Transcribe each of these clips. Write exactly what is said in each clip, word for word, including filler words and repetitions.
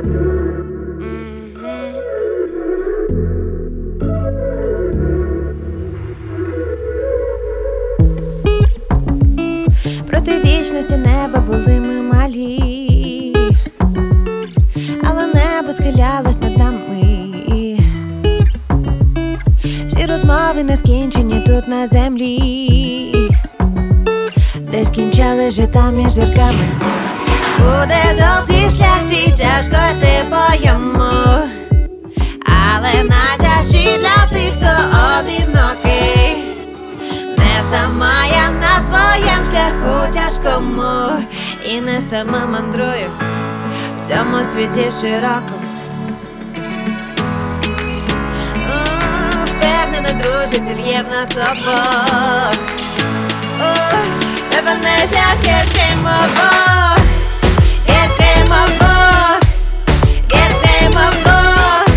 Проти вічності неба були ми малі, але небо схилялось над нами. Всі розмови не скінчені тут на землі, десь кінчали життя між зірками. Буде довгий шлях, твій тяжко йти по йому, але найтяжчий для тих, хто одинокий. Не сама я на своєм шляху тяжкому, і не сама мандрую в цьому світі широкому. Впевнена, друже, ціль є в нас обох. Напевне, шлях відкриємо обох, відкриємо обох, відкриємо обох.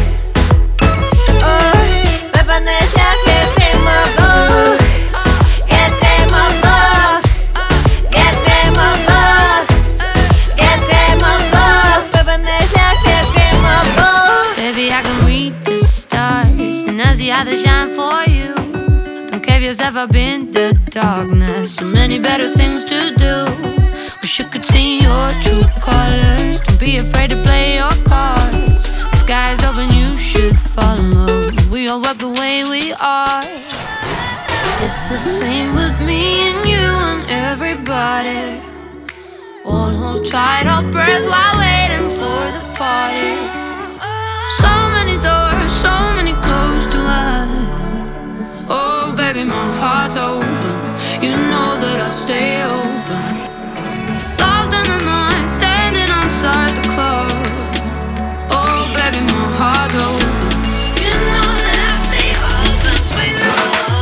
Напевне, шлях відкриємо обох, відкриємо обох, відкриємо обох, відкриємо обох. Напевне, шлях відкриємо обох. Baby, I can read the stars, and as the others shine for you, don't care if you've ever been the darkness. So many better things to do. Wish you could see your true colors. Don't be afraid to play your cards. The sky's open, you should follow. We all walk the way we are. It's the same with me and you and everybody. All hold tight our breath while waiting for the party. So many doors, so many closed to us. Oh baby, my heart's open. You know that I stay open. Lost in the night, standing outside the club. Oh baby, my heart's open. You know that I stay open for you.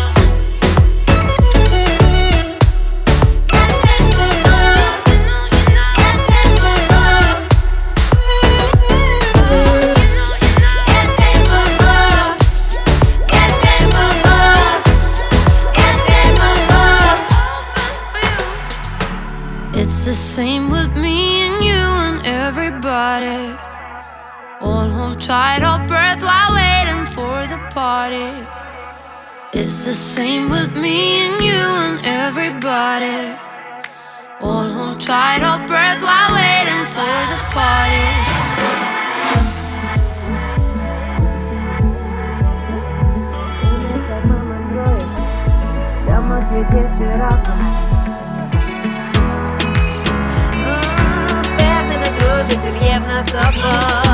It's the same with me and you and everybody. All hold tight our breath while waiting for the party. It's the same with me and you and everybody. All hold tight our breath while waiting for the party. В цьому світі широкому. Впевнена, друже, ціль є в нас обох.